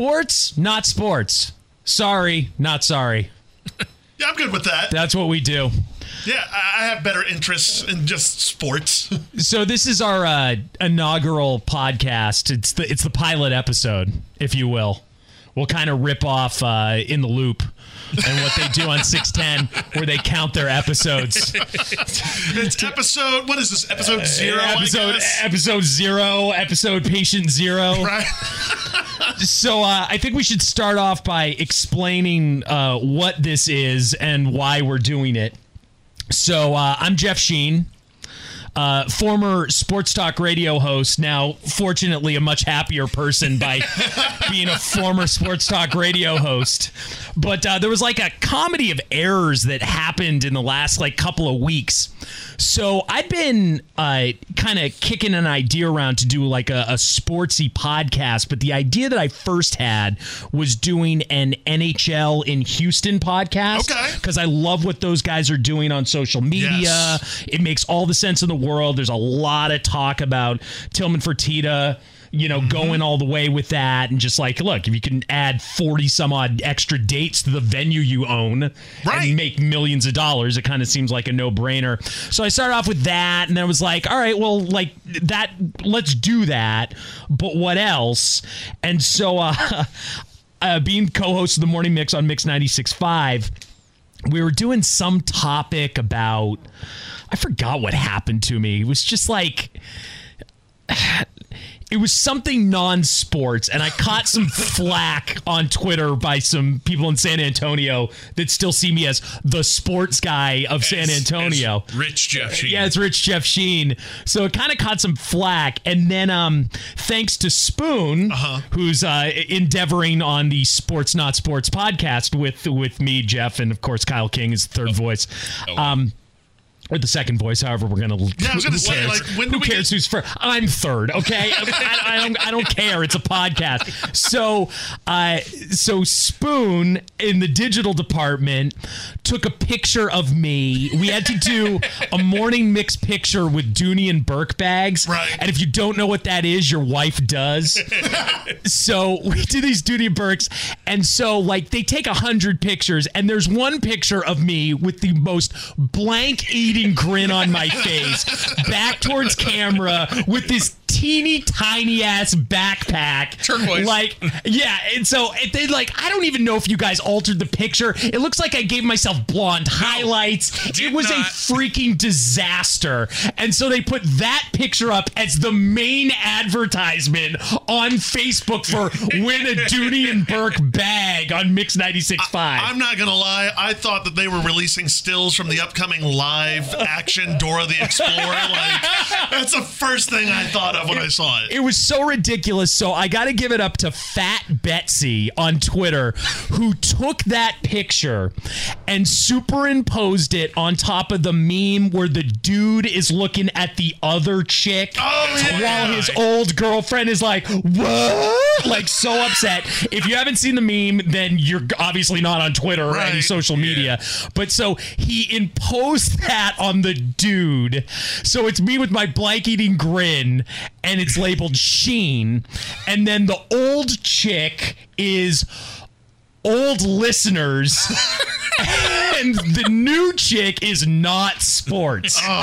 Sports, not sports. Sorry, not sorry. Yeah, I'm good with that. That's what we do. Yeah, I have better interests in just sports. So this is our inaugural podcast. It's the pilot episode, if you will. We'll kind of rip off In the Loop and what they do on 610, where they count their episodes. It's episode, what is this, episode 0, Episode 0, episode patient 0. Right. So I think we should start off by explaining what this is and why we're doing it. So I'm Jeff Sheen, former sports talk radio host, now fortunately a much happier person by being a former sports talk radio host. But there was like a comedy of errors that happened in the last couple of weeks. So I've been kind of kicking an idea around to do like a sportsy podcast, but the idea that I first had was doing an NHL in Houston podcast. Okay. Because I love what those guys are doing on social media. Yes. It makes all the sense in the world. There's a lot of talk about Tillman Fertitta, going all the way with that, and just look, if you can add 40 some odd extra dates to the venue you own and make millions of dollars, it kind of seems like a no-brainer. So I started off with that, and then I was like, all right, well, that, let's do that, but what else? And so being co-host of the Morning Mix on Mix 96.5, we were doing some topic about, I forgot what happened to me. It was just it was something non-sports, and I caught some flack on Twitter by some people in San Antonio that still see me as the sports guy of San Antonio. It's Rich Jeff Sheen. Yeah, it's Rich Jeff Sheen. So it kind of caught some flack, and then thanks to Spoon, who's endeavoring on the Sports Not Sports podcast with me, Jeff, and of course Kyle King is the third voice. Or the second voice, however we're gonna. Yeah, I was gonna say, who cares who's first? I'm third. Okay, I don't care. It's a podcast. So Spoon in the digital department took a picture of me. We had to do a Morning Mix picture with Dooney and Burke bags. Right. And if you don't know what that is, your wife does. So we do these Dooney and Burks, and so they take 100 pictures, and there's one picture of me with the most blank eating grin on my face, back towards camera with this teeny tiny ass backpack. Turquoise. And so I don't even know if you guys altered the picture. It looks like I gave myself blonde highlights. It was a freaking disaster. And so they put that picture up as the main advertisement on Facebook for win a Dooney and Burke bag on Mix 96.5. I'm not gonna lie, I thought that they were releasing stills from the upcoming live action Dora the Explorer. That's the first thing I thought of when I saw it. It was so ridiculous. So I got to give it up to Fat Betsy on Twitter, who took that picture and superimposed it on top of the meme where the dude is looking at the other chick while his old girlfriend is like, what? So upset. If you haven't seen the meme, then you're obviously not on Twitter or any social media. But so he imposed that on the dude. So it's me with my blank eating grin, and it's labeled Sheen, and then the old chick is old listeners, and the new chick is not sports. So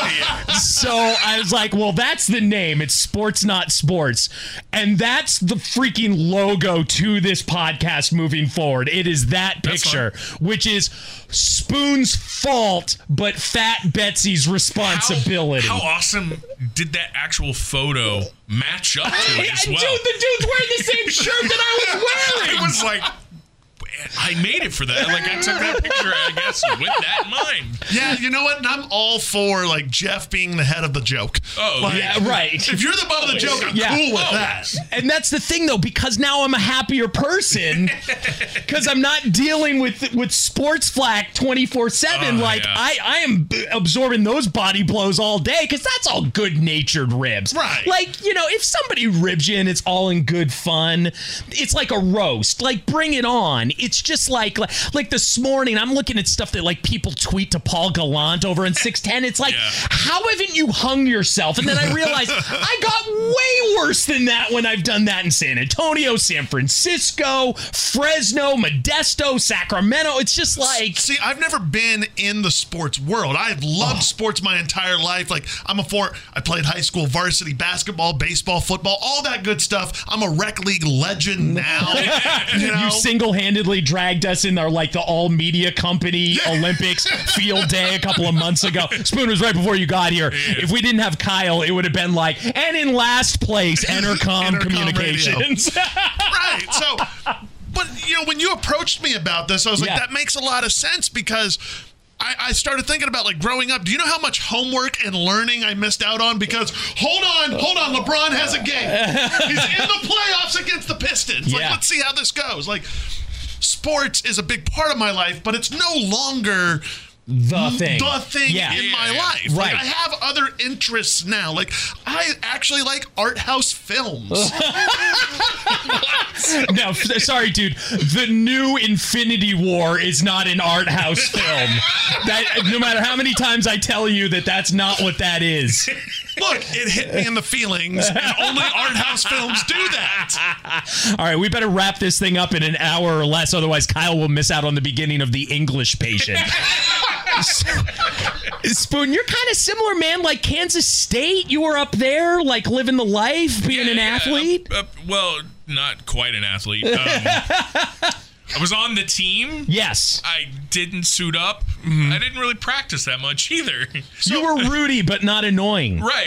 I was like, well, that's the name. It's Sports Not Sports. And that's the freaking logo to this podcast moving forward. It is that picture, which is Spoon's fault, but Fat Betsy's responsibility. How awesome did that actual photo match up to it as well? Dude, the dude's wearing the same shirt that I was wearing. It was like, I made it for that. I took that picture, I guess, with that in mind. Yeah, you know what? And I'm all for Jeff being the head of the joke. Yeah, right. If you're the butt of the joke, I'm cool with that. And that's the thing, though, because now I'm a happier person because I'm not dealing with sports flack 24/7. I am absorbing those body blows all day because that's all good-natured ribs. Right. If somebody ribs you and it's all in good fun, it's like a roast. Bring it on. It's just like this morning, I'm looking at stuff that like people tweet to Paul Gallant over in 610. It's like, how haven't you hung yourself? And then I realized I got way worse than that when I've done that in San Antonio, San Francisco, Fresno, Modesto, Sacramento. It's just like... See, I've never been in the sports world. I've loved sports my entire life. Like, I played high school varsity basketball, baseball, football, all that good stuff. I'm a rec league legend now. You single-handedly dragged us in the all-media company Olympics field day a couple of months ago. Spoon was right before you got here. If we didn't have Kyle, it would have been and in last place, Entercom Communications. Right. So, but, when you approached me about this, I was like, that makes a lot of sense because I started thinking about growing up. Do you know how much homework and learning I missed out on? Because hold on, LeBron has a game. He's in the playoffs against the Pistons. Let's see how this goes. Sports is a big part of my life, but it's no longer the thing in my life. Right. I have other interests now. I actually like art house films. No, sorry, dude. The new Infinity War is not an art house film. No matter how many times I tell you that's not what that is. Look, it hit me in the feelings, and only art house films do that. All right, we better wrap this thing up in an hour or less, otherwise Kyle will miss out on the beginning of The English Patient. Spoon, you're kind of similar, man. Kansas State, you were up there, living the life, being an athlete. Well, not quite an athlete. I was on the team. Yes. I didn't suit up. Mm-hmm. I didn't really practice that much either. So, you were Rudy, but not annoying. Right.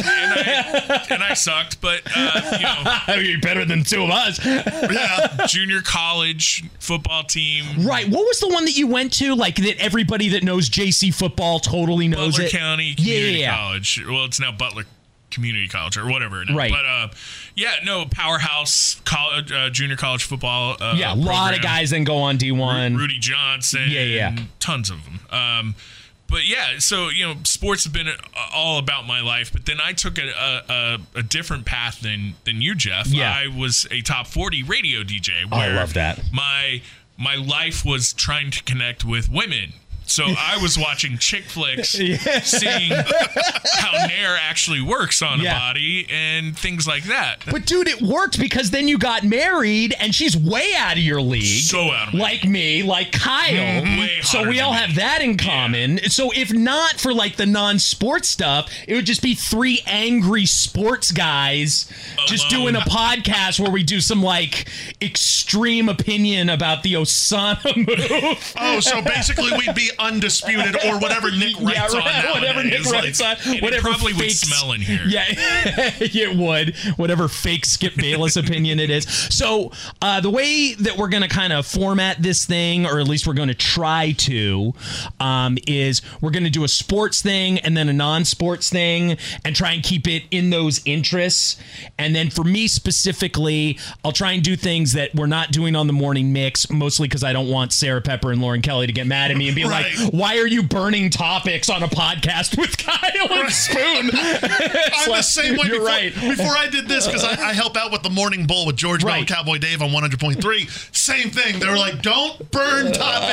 And I sucked, but, You're better than two of us. Yeah. Junior college football team. Right. What was the one that you went to? That everybody that knows JC football totally knows Butler it? County Community College. Well, it's now Butler Community College or whatever. Right. But, powerhouse college, junior college football. A lot of guys then go on D1. Rudy Johnson. And tons of them. So, sports have been all about my life, but then I took a different path than you, Jeff. Yeah. I was a top 40 radio DJ. I love that. My life was trying to connect with women. So I was watching chick flicks, seeing how Nair actually works on a body and things like that. But dude, it worked because then you got married and she's way out of your league. So out of like me, like Kyle. Way so we all have that in common. Yeah. So if not for the non-sports stuff, it would just be three angry sports guys just doing a podcast where we do some extreme opinion about the Osana move. Oh, so basically we'd be undisputed or whatever Nick writes on nowadays. Whatever Nick writes on. Whatever probably would smell in here. Yeah, it would. Whatever fake Skip Bayless opinion it is. So the way that we're going to kind of format this thing, or at least we're going to try to, is we're going to do a sports thing and then a non-sports thing and try and keep it in those interests. And then for me specifically, I'll try and do things that we're not doing on the morning mix, mostly because I don't want Sarah Pepper and Lauren Kelly to get mad at me and be like, why are you burning topics on a podcast with Kyle and Spoon? I'm the same way. You're right. Before I did this, because I help out with the Morning Bull with George Bell and Cowboy Dave on 100.3. Same thing. They were like, don't burn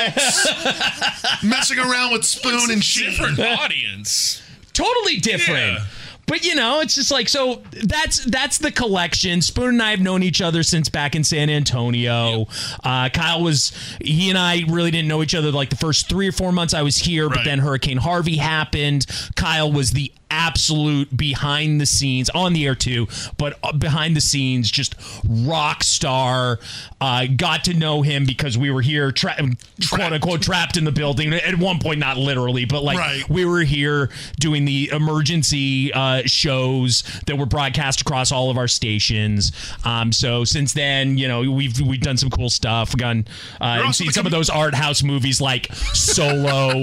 topics. Messing around with Spoon and Sheen. Different audience. Totally different. Yeah. But, it's just so that's the collection. Spoon and I have known each other since back in San Antonio. Yep. He and I really didn't know each other the first 3 or 4 months I was here, but then Hurricane Harvey happened. Kyle was the absolute behind the scenes, on the air too, but behind the scenes, just rock star. Got to know him because we were here, quote unquote, trapped in the building. At one point, not literally, but we were here doing the emergency shows that were broadcast across all of our stations. So since then, we've done some cool stuff. We've gone and seen some of those art house movies like Solo,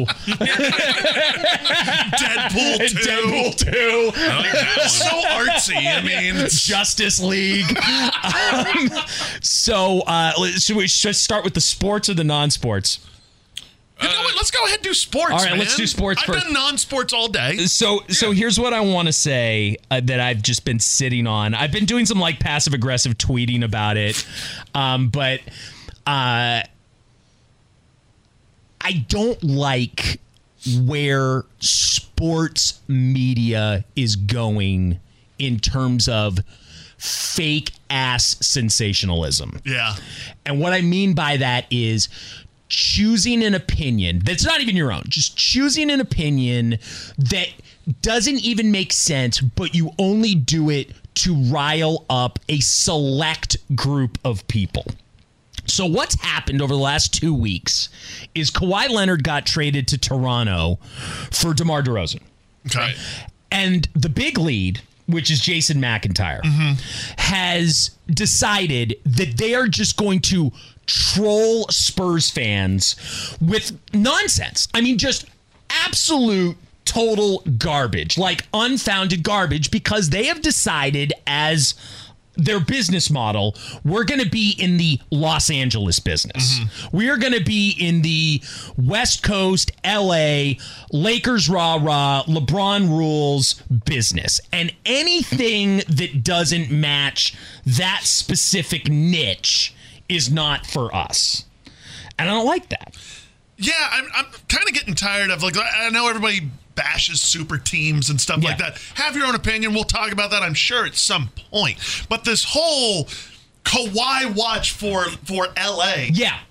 Deadpool 2. Too. So artsy. I mean, Justice League. So we should start with the sports or the non-sports? You know what? Let's go ahead and do sports. All right, let's do sports first. I've done non-sports all day. So here's what I want to say that I've just been sitting on. I've been doing some passive-aggressive tweeting about it, but I don't like where sports media is going in terms of fake ass sensationalism. Yeah. And what I mean by that is choosing an opinion that's not even your own, just choosing an opinion that doesn't even make sense, but you only do it to rile up a select group of people. So what's happened over the last 2 weeks is Kawhi Leonard got traded to Toronto for DeMar DeRozan. Okay. And the big lead, which is Jason McIntyre, has decided that they are just going to troll Spurs fans with nonsense. I mean, just absolute total garbage, like unfounded garbage, because they have decided as their business model, we're going to be in the Los Angeles business. We are going to be in the West Coast, LA, Lakers rah-rah, LeBron rules business. And anything that doesn't match that specific niche is not for us. And I don't like that. Yeah, I'm kind of getting tired of, like, I know everybody bashes super teams and stuff like that. Have your own opinion. We'll talk about that, I'm sure, at some point. But this whole Kawhi watch for LA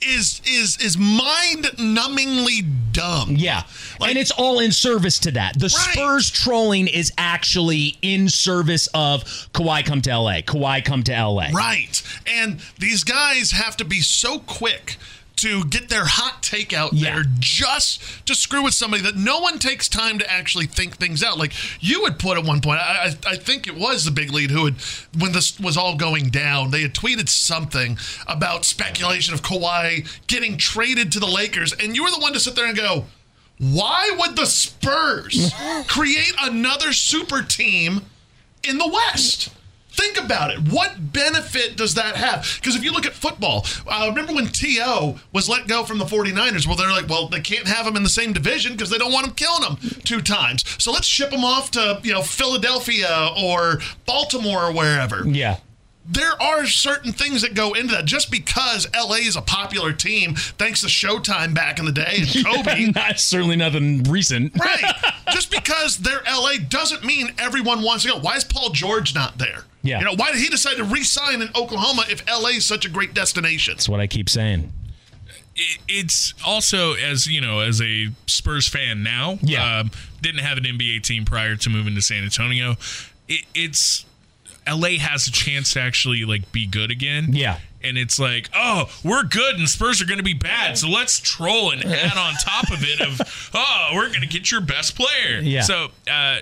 is mind-numbingly dumb. Yeah. Like, and it's all in service to that. The Spurs trolling is actually in service of Kawhi come to LA. Kawhi come to LA. Right. And these guys have to be so quick to get their hot take out there just to screw with somebody that no one takes time to actually think things out. Like you had put at one point, I think it was the big lead who had, when this was all going down, they had tweeted something about speculation of Kawhi getting traded to the Lakers. And you were the one to sit there and go, why would the Spurs create another super team in the West? Think about it. What benefit does that have? Because if you look at football, remember when T.O. was let go from the 49ers? Well, they're like, well, they can't have him in the same division because they don't want him killing him 2 times. So let's ship him off to, Philadelphia or Baltimore or wherever. Yeah. There are certain things that go into that. Just because LA is a popular team, thanks to Showtime back in the day and Kobe. Certainly nothing recent. Right. Just because they're LA doesn't mean everyone wants to go. Why is Paul George not there? Yeah. Why did he decide to re-sign in Oklahoma if LA is such a great destination? That's what I keep saying. It's also, as a Spurs fan now, didn't have an NBA team prior to moving to San Antonio. It's LA has a chance to actually be good again. Yeah. And it's like, oh, we're good and Spurs are going to be bad. So let's troll and add on top of it we're going to get your best player. Yeah. So I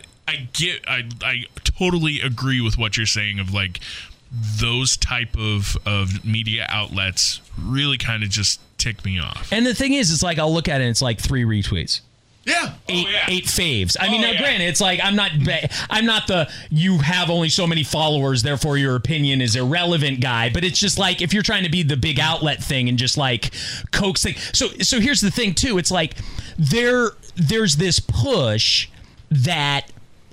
totally agree with what you're saying of those type of media outlets really kind of just tick me off. And the thing is, it's I'll look at it and it's 3 retweets. Yeah. 8 faves. I mean, granted, it's I'm not the you have only so many followers, therefore your opinion is irrelevant guy. But it's just if you're trying to be the big outlet thing and just coax thing. So here's the thing too. It's there's this push that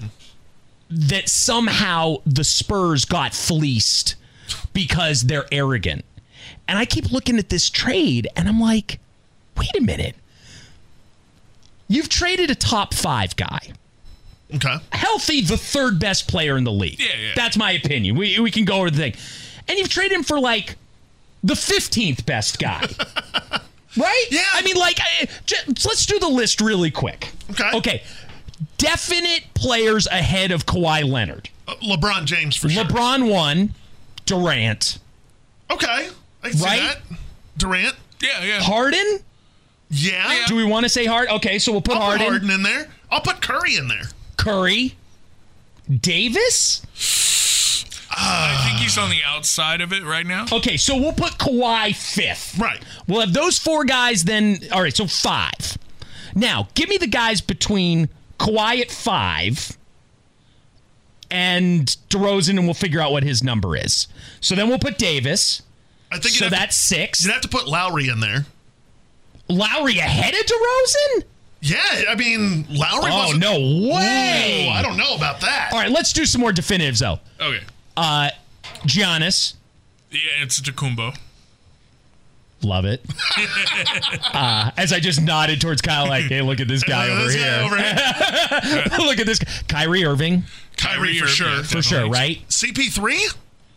somehow the Spurs got fleeced because they're arrogant. And I keep looking at this trade and I'm like, wait a minute. You've traded a top 5 guy. Okay. Healthy, the 3rd best player in the league. Yeah. That's my opinion. We can go over the thing. And you've traded him for the 15th best guy. Right? Yeah. I mean, let's do the list really quick. Okay. Definite players ahead of Kawhi Leonard. LeBron James for sure. LeBron 1, Durant. Okay. I can see that. Durant. Yeah. Harden? Yeah. Do we want to say Harden? Okay, so we'll put I'll Harden. put Harden in there. I'll put Curry in there. Curry. Davis? I think he's on the outside of it right now. Okay, so we'll put Kawhi 5th. Right. We'll have those 4 guys then. All right, so 5. Now, give me the guys between Kawhi at 5 and DeRozan, and we'll figure out what his number is. So then we'll put Davis. I think so that's 6. You'd have to put Lowry in there. Lowry ahead of DeRozan? Yeah, I mean, Lowry wasn't... Oh, no way. Ooh, I don't know about that. All right, let's do some more definitives, though. Okay. Giannis. Yeah, it's Tacumbo. Love it. As I just nodded towards Kyle, like, hey, look at this guy over here. Look at this guy. Kyrie Irving. Kyrie for sure. Yeah, For sure, right? CP3?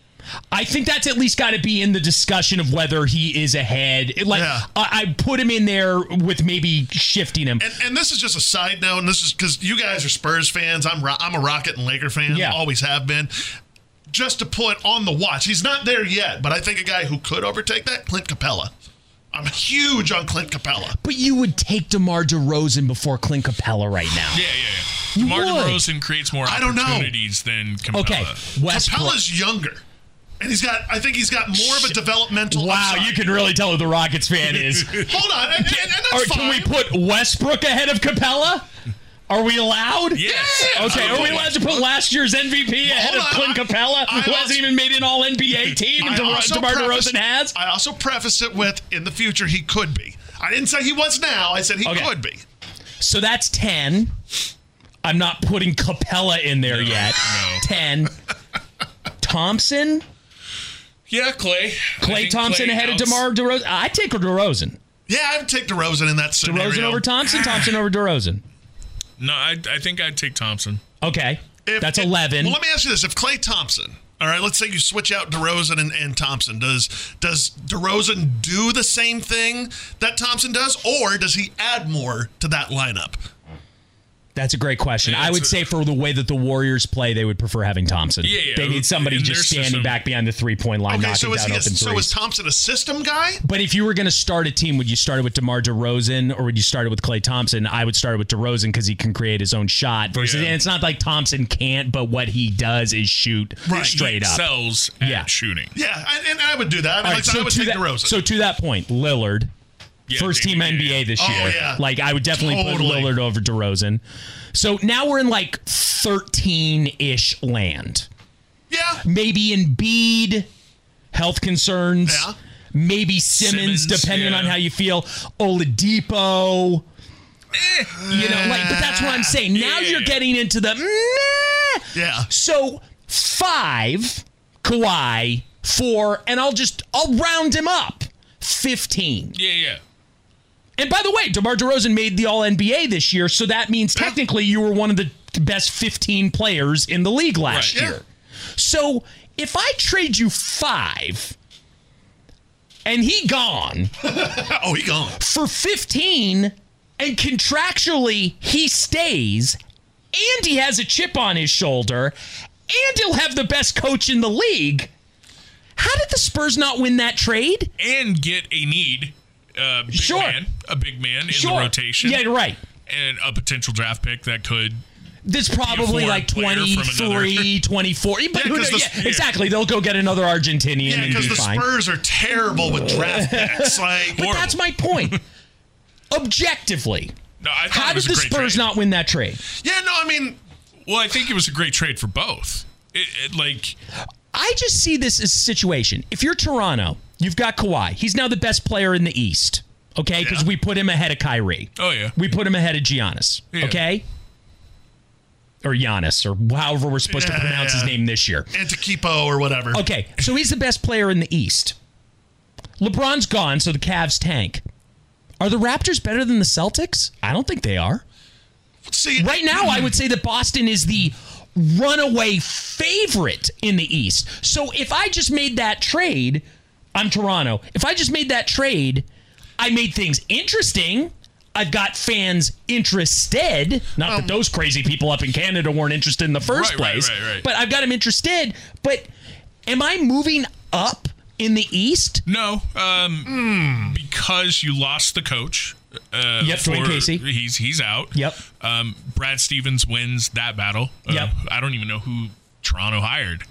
I think that's at least got to be in the discussion of whether he is ahead. Like, Yeah. I put him in there with maybe shifting him. And this is just a side note, and this is because you guys are Spurs fans. I'm a Rocket and Laker fan. Yeah. Always have been. Just to put on the watch. He's not there yet, but I think a guy who could overtake that, Clint Capella. I'm huge on Clint Capella. But you would take DeMar DeRozan before Clint Capella right now. Yeah. DeMar would. DeRozan creates more I don't know. opportunities than Capella. Okay, Westbrook. Capella's younger. And I think he's got more of a developmental Wow, upside. you can really tell who the Rockets fan is. Hold on, and that's Or fine. can we put Westbrook ahead of Capella? Are we allowed? Yes. Okay, are we allowed to put last year's MVP ahead of hold on. Clint Capella, who hasn't even made an All-NBA team, and DeMar DeRozan has? I also preface it with, in the future, he could be. I didn't say he was now. I said he could be. So that's 10. I'm not putting Capella in there yet. No. 10. Thompson? Yeah, Clay. I Klay think Thompson Klay ahead of DeMar DeRozan? I'd take DeRozan. Yeah, I would take DeRozan in that scenario. DeRozan over Thompson? Thompson over DeRozan. No, I think I'd take Thompson. Okay. That's 11. Well, let me ask you this. If Klay Thompson, all right, let's say you switch out DeRozan and Thompson. Does DeRozan do the same thing that Thompson does, or does he add more to that lineup? That's a great question. Yeah, I would it's say for the way that the Warriors play, they would prefer having Thompson. Yeah. They need somebody In their just standing system. back behind the three-point line, Okay, knocking so down open is threes. Thompson a system guy? But if you were going to start a team, would you start it with DeMar DeRozan or would you start it with Klay Thompson? I would start it with DeRozan because he can create his own shot. Versus, Yeah. and it's not like Thompson can't, but what he does is shoot straight He up. Excels at Yeah. shooting. Yeah, and I would do that. All right, I would take DeRozan. so to that point, Lillard, Yeah, first team yeah. NBA this Oh, year. yeah. Like I would definitely Totally. put Lillard over DeRozan. So now we're in like 13-ish land. Yeah. Maybe Embiid, health concerns. Yeah. Maybe Simmons, depending yeah. on how you feel. Oladipo. You know, like, but that's what I'm saying. Now Yeah. you're getting into the meh. Yeah. So 5, Kawhi, 4, and I'll round him up. 15. Yeah. And by the way, DeMar DeRozan made the All-NBA this year, so that means technically you were one of the best 15 players in the league last Right. year. So if I trade you 5 and he gone Oh, he gone. for 15 and contractually he stays and he has a chip on his shoulder and he'll have the best coach in the league, how did the Spurs not win that trade? And get a need. A big man in the rotation. Yeah, right. And a potential draft pick that could. This probably foreign like player from 23, 24. But who 'cause knows? the- Yeah, exactly. They'll go get another Argentinian Yeah, and because be the fine. Spurs are terrible with draft picks. Like, But that's my point. Objectively, No, I thought how it did was a the great Spurs trade. not win that trade? yeah, no, I mean, Well, I think it was a great trade for both. Like, I just see this as a situation. If you're Toronto, you've got Kawhi. He's now the best player in the East. Okay, because Yeah. we put him ahead of Kyrie. oh yeah, We put him ahead of Giannis. Yeah. Okay, or Giannis, or however we're supposed to Yeah, pronounce his yeah. name this year. Antiquipo or whatever. Okay, so he's the best player in the East. LeBron's gone, so the Cavs tank. Are the Raptors better than the Celtics? I don't think they are. See, Right now, I would say that Boston is the runaway favorite in the East. So if I just made that trade, I'm Toronto. If I just made that trade, I made things interesting. I've got fans interested. Not that those crazy people up in Canada weren't interested in the first Right, place. right. But I've got them interested. But am I moving up in the East? no, because you lost the coach. Yep, Dwayne Casey. He's out. Yep. Brad Stevens wins that battle. Yep. I don't even know who Toronto hired.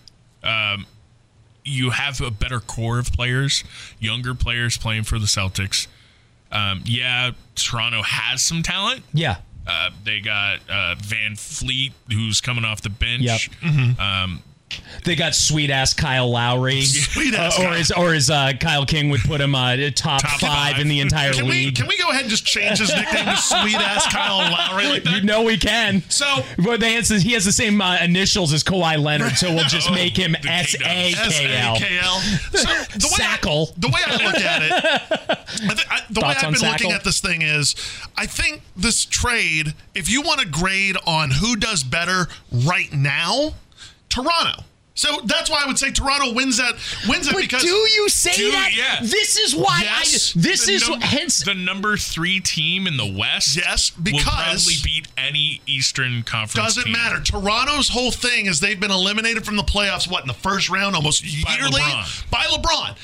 You have a better core of players, younger players playing for the Celtics. Toronto has some talent. Yeah. They got Van Fleet, who's coming off the bench. Yep. They got sweet ass Kyle Lowry, or as Kyle King would put him, top five in the entire league. Can we go ahead and just change his nickname to sweet ass Kyle Lowry? Like that? You know we can. So, but he has the same initials as Kawhi Leonard, so we'll just make him SAKL. So the way I look at it, the way I've been looking at this thing is, I think this trade, if you want to grade on who does better right now, Toronto. So that's why I would say Toronto wins it because. Do you say that? Yeah. This is why hence the number 3 team in the West. Yes, because will probably beat any Eastern Conference. Doesn't matter. Toronto's whole thing is they've been eliminated from the playoffs. In the first round, almost yearly by LeBron.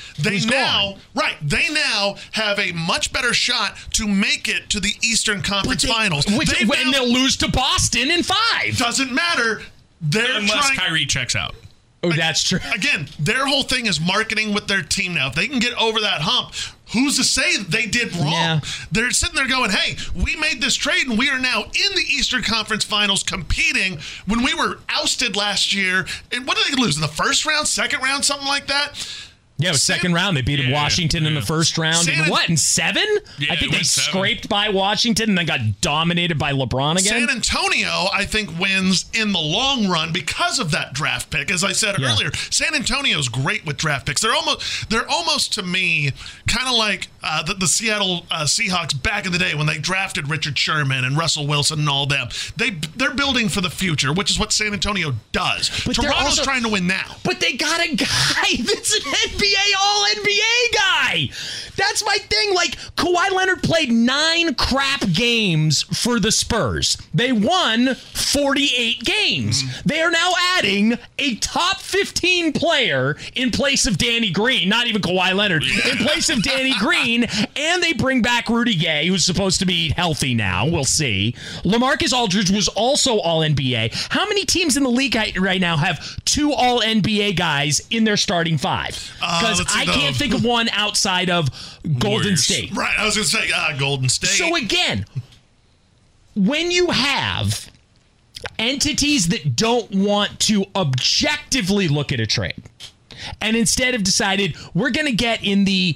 They now have a much better shot to make it to the Eastern Conference Finals. They'll lose to Boston in 5. Doesn't matter. Unless Kyrie checks out. Oh, that's true. Again, their whole thing is marketing with their team now. If they can get over that hump, who's to say that they did wrong? Yeah. They're sitting there going, hey, we made this trade and we are now in the Eastern Conference Finals competing when we were ousted last year. And what did they lose? In the first round, second round, something like that? Yeah, it was second round. They beat Washington in the first round. In 7? Yeah, I think they scraped by Washington and then got dominated by LeBron again. San Antonio, I think, wins in the long run because of that draft pick. As I said earlier, San Antonio's great with draft picks. They're almost to me kind of like the Seattle Seahawks back in the day when they drafted Richard Sherman and Russell Wilson and all them. They're building for the future, which is what San Antonio does. But Toronto's trying to win now. But they got a guy that's an NBA All-NBA guy. That's my thing. Like, Kawhi Leonard played 9 crap games for the Spurs. They won 48 games. They are now adding a top 15 player in place of Danny Green. Not even Kawhi Leonard. In place of Danny Green. And they bring back Rudy Gay, who's supposed to be healthy now. We'll see. LaMarcus Aldridge was also All-NBA. How many teams in the league right now have 2 All-NBA guys in their starting 5? Because I can't think of one outside of Golden State. Right, I was going to say Golden State. So again, when you have entities that don't want to objectively look at a trade and instead have decided we're going to get in the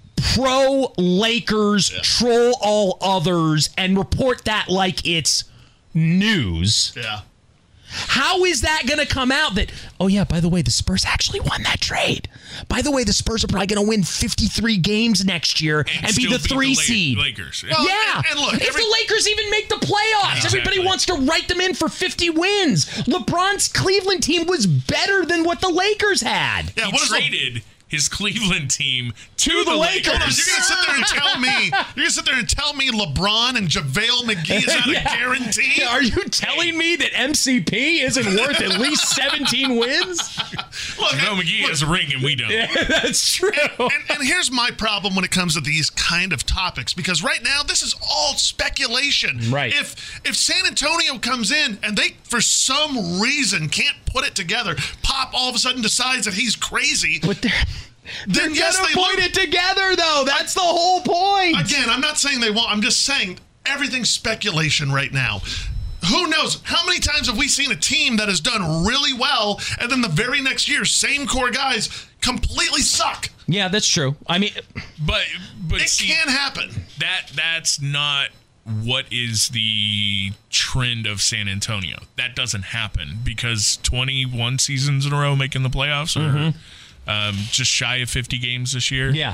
pro-Lakers, troll all others, and report that like it's news. Yeah. How is that going to come out that, oh, yeah, by the way, the Spurs actually won that trade? By the way, the Spurs are probably going to win 53 games next year and be the 3 seed. Lakers. Well, yeah. And look, if the Lakers even make the playoffs, everybody wants to write them in for 50 wins. LeBron's Cleveland team was better than what the Lakers had. Yeah, he traded his Cleveland team to the Lakers. Hold on, you're going to sit there and tell me LeBron and JaVale McGee is not a guarantee? Are you telling me that MCP isn't worth at least 17 wins? JaVale McGee has a ring and we don't. Yeah, that's true. And here's my problem when it comes to these kind of topics, because right now this is all speculation. Right. If San Antonio comes in and they, for some reason, can't put it together, Pop all of a sudden decides that he's crazy. But then they're gonna put it together, though. That's the whole point. Again, I'm not saying they won't. I'm just saying everything's speculation right now. Who knows? How many times have we seen a team that has done really well, and then the very next year, same core guys completely suck? Yeah, that's true. I mean, but it can happen. That's not what is the trend of San Antonio. That doesn't happen because 21 seasons in a row making the playoffs, or just shy of 50 games this year. Yeah.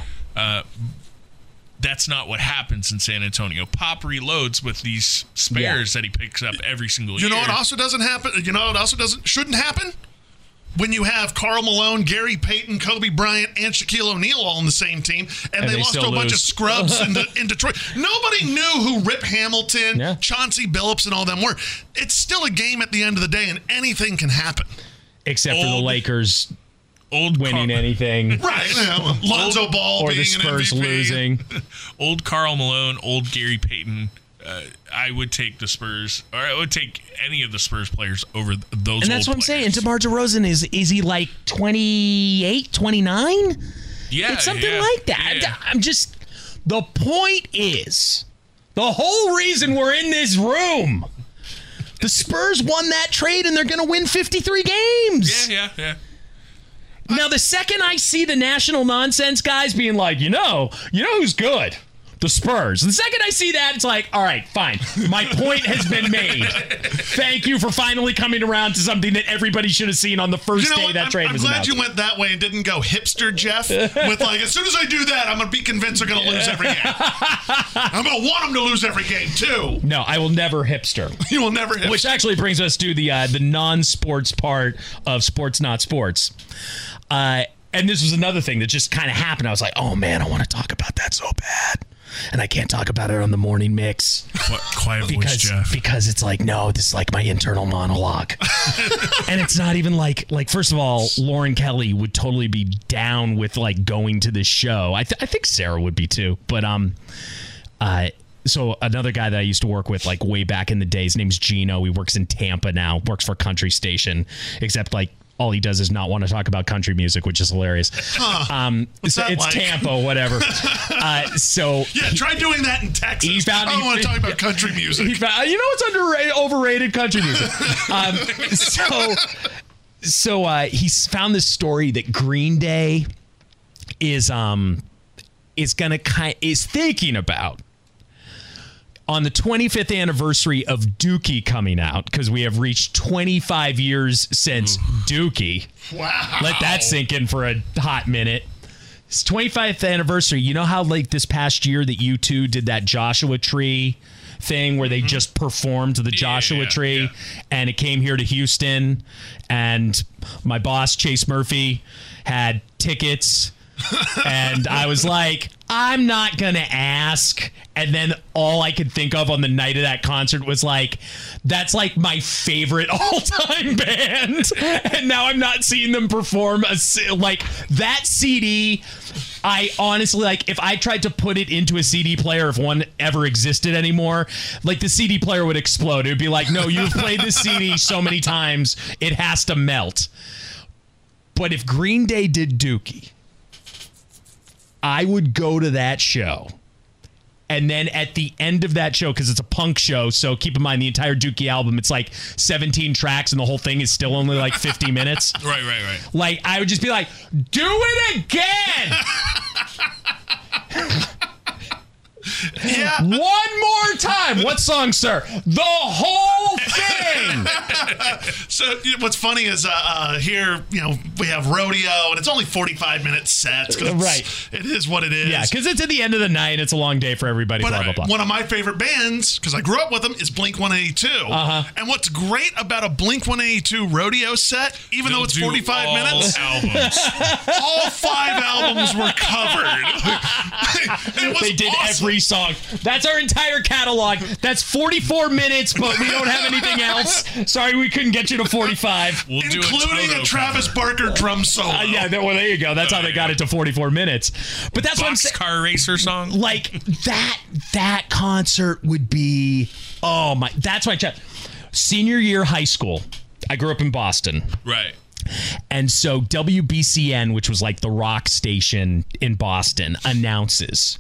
That's not what happens in San Antonio. Pop reloads with these spares that he picks up every single year. You know what also doesn't happen? You know what also shouldn't happen? When you have Karl Malone, Gary Payton, Kobe Bryant, and Shaquille O'Neal all on the same team, and they lost to a bunch of scrubs in Detroit. Nobody knew who Rip Hamilton, Chauncey Billups, and all them were. It's still a game at the end of the day, and anything can happen. Except for the Lakers winning anything. Right. Lonzo Ball or being the Spurs an MVP. losing. Old Karl Malone, old Gary Payton. I would take the Spurs, or I would take any of the Spurs players over those. And that's old what I'm saying. players. And DeMar DeRozan is he like 28, 29? Yeah, it's something like that. Yeah. I'm just. The point is, the whole reason we're in this room The Spurs won that trade, and they're going to win 53 games. Yeah. Now, the second I see the national nonsense guys being like, you know who's good? The Spurs. The second I see that, it's like, all right, fine. My point has been made. Thank you for finally coming around to something that everybody should have seen on the first day that trade was announced. I'm glad you went that way and didn't go hipster Jeff with like, as soon as I do that, I'm going to be convinced they're going to lose every game. I'm going to want them to lose every game, too. No, I will never hipster. You will never hipster. Which actually brings us to the non-sports part of Sports Not Sports. And this was another thing that just kind of happened. I was like, oh, man, I want to talk about that so bad. And I can't talk about it on the morning mix. Quiet voice, Jeff. Because it's like, no, this is like my internal monologue. And it's not even like first of all, Lauren Kelly would totally be down with like going to this show. I think Sarah would be too. But so another guy that I used to work with like way back in the day, his name's Gino. He works in Tampa now, works for a country station, except like all he does is not want to talk about country music, which is hilarious. It's like? Tampa, whatever. Yeah, try doing that in Texas. I don't want to talk about country music. What's overrated country music? So he's found this story that Green Day is thinking about on the 25th anniversary of Dookie coming out, because we have reached 25 years since Dookie. Wow. Let that sink in for a hot minute. It's 25th anniversary. You know how like this past year that U2 did that Joshua Tree thing where they just performed the Joshua Tree and it came here to Houston, and my boss Chase Murphy had tickets. And I was like, I'm not going to ask. And then all I could think of on the night of that concert was like, that's like my favorite all-time band. And now I'm not seeing them perform like that CD. I honestly, like, if I tried to put it into a CD player, if one ever existed anymore, like the CD player would explode. It would be like, no, you've played this CD so many times, it has to melt. But if Green Day did Dookie, I would go to that show. And then at the end of that show, because it's a punk show, so keep in mind the entire Dookie album, it's like 17 tracks and the whole thing is still only like 50 minutes. Right. Like, I would just be like, do it again! Yeah. One more time. What song, sir? The whole thing. So what's funny is here, we have rodeo, and it's only 45-minute sets. Right. It is what it is. Yeah, because it's at the end of the night. It's a long day for everybody. But blah, blah, blah. One of my favorite bands, because I grew up with them, is Blink-182. And what's great about a Blink-182 rodeo set, even though it's 45 minutes, all 5 albums were covered. They did awesome. every song. That's our entire catalog. That's 44 minutes, but we don't have anything else. Sorry, we couldn't get you to 45. We'll including a Travis Barker drum solo. Well, there you go. That's how they got it to 44 minutes. But that's what I'm saying. Boxcar Racer song. Like that concert would be, oh my, that's my chat. Senior year high school. I grew up in Boston. Right. And so WBCN, which was like the rock station in Boston, announces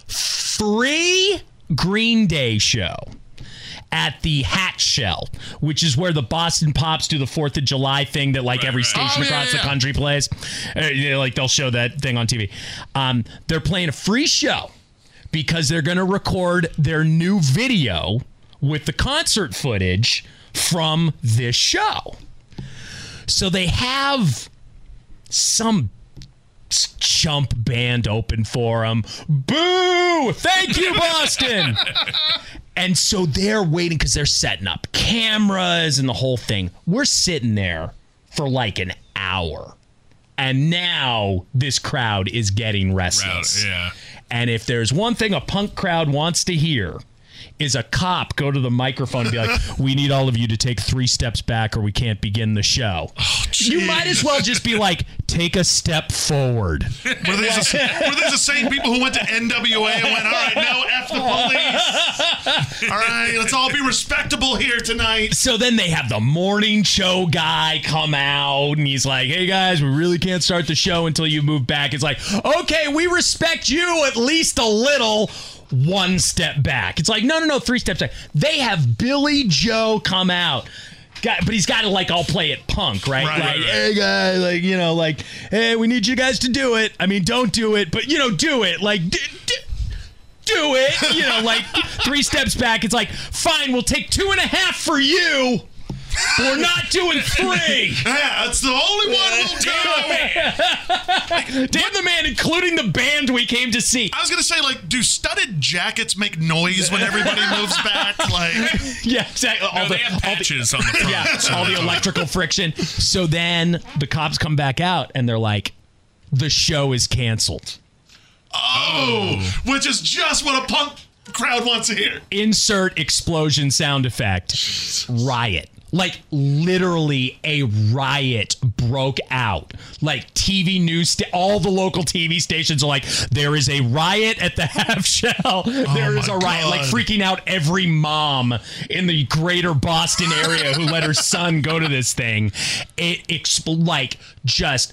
free Green Day show at the Hat Shell, which is where the Boston Pops do the 4th of July thing that like every station across the country plays. Like they'll show that thing on TV. They're playing a free show because they're going to record their new video with the concert footage from this show. So they have some chump band open for them. Boo! Thank you, Boston! And so they're waiting because they're setting up cameras and the whole thing. We're sitting there for like an hour. And now this crowd is getting restless. Yeah. And if there's one thing a punk crowd wants to hear, is a cop go to the microphone and be like, we need all of you to take 3 steps back or we can't begin the show. Oh, you might as well just be like, take a step forward. Were these the same people who went to NWA and went, all right, no, F the police. All right, let's all be respectable here tonight. So then they have the morning show guy come out and he's like, hey guys, we really can't start the show until you move back. It's like, okay, we respect you at least a little. one step back. It's like, no, 3 steps back. They have Billy Joe come out. But he's got to, like, all play it punk, right? Like, hey, guys, like, you know, like, hey, we need you guys to do it. I mean, don't do it, but, you know, do it. Like, do it. You know, like, 3 steps back. It's like, fine, we'll take 2.5 for you. But we're not doing 3. Yeah, that's the only one we'll do. Damn the man, including the band we came to see. I was going to say, like, do studded jackets make noise when everybody moves back? Like, yeah, exactly. They have patches on the front. Yeah, all the electrical friction. So then the cops come back out and they're like, the show is canceled. Oh, which is just what a punk crowd wants to hear. Insert explosion sound effect. Riot. Like, literally a riot broke out. Like, TV news, all the local TV stations are like, there is a riot at the half shell. There is a riot. God. Like, freaking out every mom in the greater Boston area who let her son go to this thing. Like, just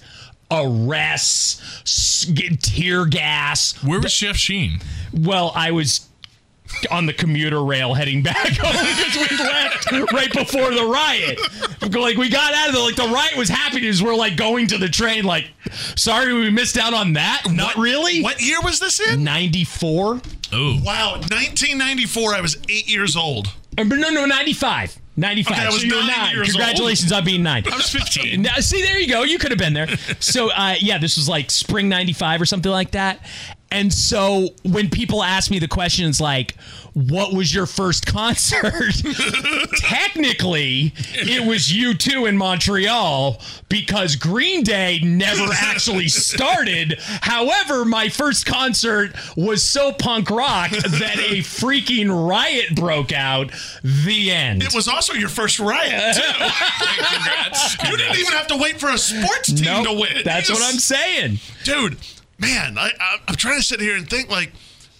arrests, tear gas. Where was Jeff Sheen? Well, I was on the commuter rail heading back home because we left right before the riot. Like, we got out of there, like, the riot was happening as we're, like, going to the train, like, sorry we missed out on that. Not really. What year was this in? 94. Oh. Wow, 1994, I was 8 years old. No, 95. 95. Okay, I was so you were 9 years Congratulations on being 9. I was 15. Now, see, there you go. You could have been there. So, yeah, this was like spring 95 or something like that. And so when people ask me the questions like, what was your first concert? Technically, it was U2 in Montreal because Green Day never actually started. However, my first concert was so punk rock that a freaking riot broke out. The end. It was also your first riot, too. Congrats. You didn't even have to wait for a sports team to win. That's what I'm saying. Dude, man, I'm trying to sit here and think, like,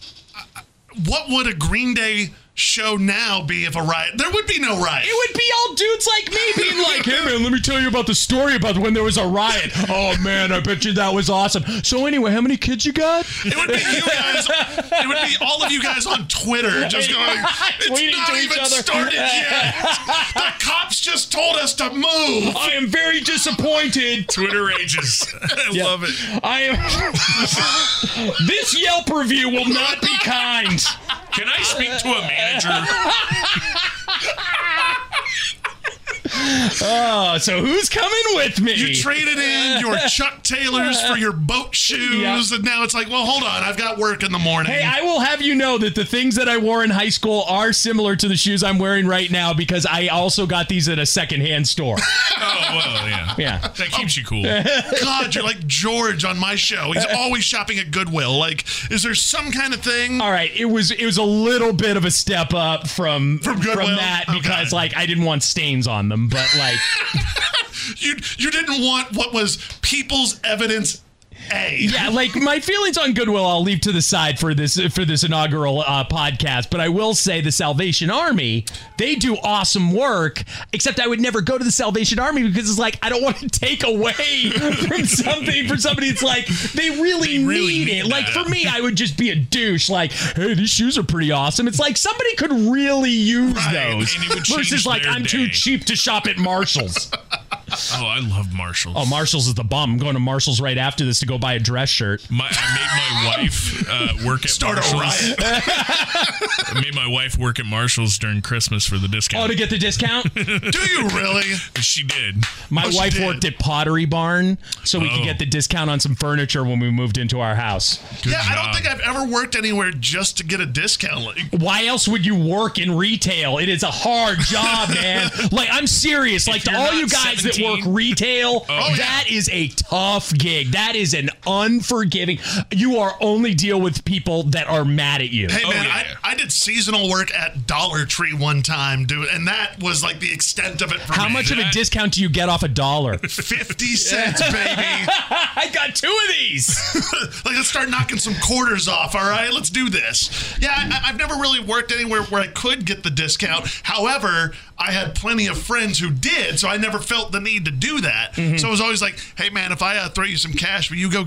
what would a Green Day show now be if a riot? There would be no riot. It would be all dudes like me being like, hey, man, let me tell you about the story about when there was a riot. Oh, man, I bet you that was awesome. So anyway, how many kids you got? It would be you guys. It would be all of you guys on Twitter just going, it's not even started yet. The cops just told us to move. I am very disappointed. Twitter rages. I love it. This Yelp review will not be kind. Can I speak to a manager? Oh, so who's coming with me? You traded in your Chuck Taylors for your boat shoes, and now it's like, well, hold on, I've got work in the morning. Hey, I will have you know that the things that I wore in high school are similar to the shoes I'm wearing right now because I also got these at a secondhand store. Oh, well, yeah. Yeah. That keeps you cool. God, you're like George on my show. He's always shopping at Goodwill. Like, is there some kind of thing? All right, it was a little bit of a step up from Goodwill? that because like I didn't want stains on them, but like you didn't want what was People's Evidence A. Yeah, like my feelings on Goodwill I'll leave to the side for this inaugural podcast, but I will say the Salvation Army, they do awesome work, except I would never go to the Salvation Army because it's like I don't want to take away from something for somebody. It's like they really need it. Like for me, I would just be a douche like, hey, these shoes are pretty awesome. It's like somebody could really use those versus like I'm too cheap to shop at Marshall's. Oh, I love Marshalls. Oh, Marshalls is the bomb. I'm going to Marshalls right after this to go buy a dress shirt. I made my wife work at Marshalls. I made my wife work at Marshalls during Christmas for the discount. Oh, to get the discount? Do you really? She did. My wife worked at Pottery Barn, so we could get the discount on some furniture when we moved into our house. Good job. I don't think I've ever worked anywhere just to get a discount. Why else would you work in retail? It is a hard job, man. Like, I'm serious. Like, to all you guys 17, that work retail, that is a tough gig. That is an unforgiving. You are only deal with people that are mad at you. Hey, man, I did seasonal work at Dollar Tree one time, dude, and that was like the extent of it for me. How much of a discount do you get off $1? 50 cents, baby. I got 2 of these. Like, let's start knocking some quarters off, all right? Let's do this. Yeah, I've never really worked anywhere where I could get the discount. However, I had plenty of friends who did, so I never felt the need to do that. Mm-hmm. So I was always like, hey, man, if I throw you some cash, will you go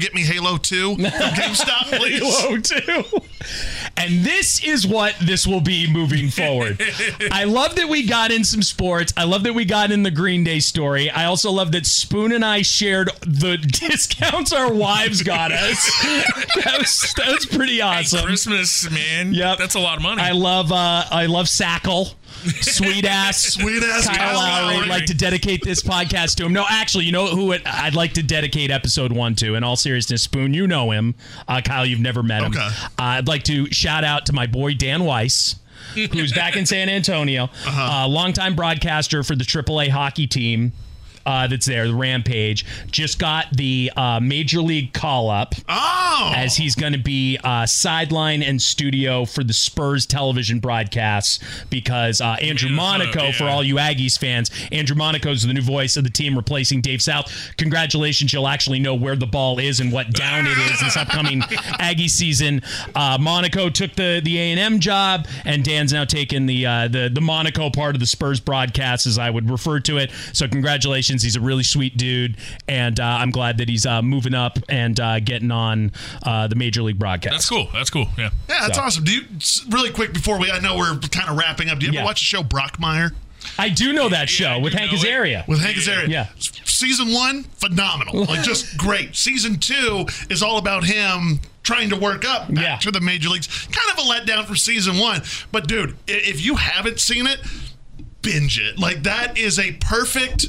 get me Halo 2 from GameStop, please. Halo 2. And this is what this will be moving forward. I love that we got in some sports. I love that we got in the Green Day story. I also love that Spoon and I shared the discounts our wives got us. That was pretty awesome. Hey, Christmas, man. Yep. That's a lot of money. I love Sackle. Sweet ass Kyle Lowry. I'd like to dedicate this podcast to him. No, actually, you know who I'd like to dedicate episode 1 to? In all seriousness, Spoon, you know him. Kyle, you've never met him. Okay. I'd like to shout out to my boy Dan Weiss, who's back in San Antonio, longtime broadcaster for the AAA hockey team. That's there, the Rampage, just got the Major League call-up as he's going to be sideline and studio for the Spurs television broadcasts because Andrew Monaco, for all you Aggies fans, Andrew Monaco is the new voice of the team replacing Dave South. Congratulations, you'll actually know where the ball is and what down it is this upcoming Aggie season. Monaco took the A&M job, and Dan's now taken the Monaco part of the Spurs broadcast, as I would refer to it. So congratulations. He's a really sweet dude, and I'm glad that he's moving up and getting on the Major League broadcast. That's cool. Yeah, that's awesome. Do you, really quick before I know we're kind of wrapping up, do you ever watch the show Brockmire? I do know that show with Hank Azaria. With Hank Azaria. Yeah. Season 1, phenomenal. Like, just great. Season 2 is all about him trying to work up back to the major leagues. Kind of a letdown for season 1. But, dude, if you haven't seen it, binge it. Like, that is a perfect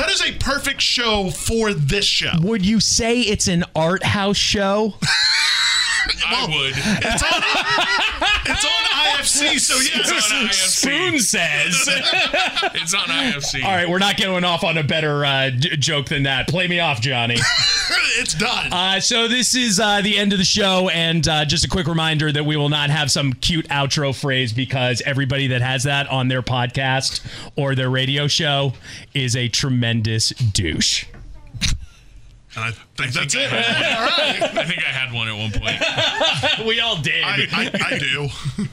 show for this show. Would you say it's an art house show? I would. It's on IFC, so yes. It's on IFC. Spoon says. It's on IFC. All right, we're not going off on a better joke than that. Play me off, Johnny. It's done. So this is the end of the show, and just a quick reminder that we will not have some cute outro phrase because everybody that has that on their podcast or their radio show is a tremendous douche. And I think that's it. All right. I think I had one at one point. We all did. I do.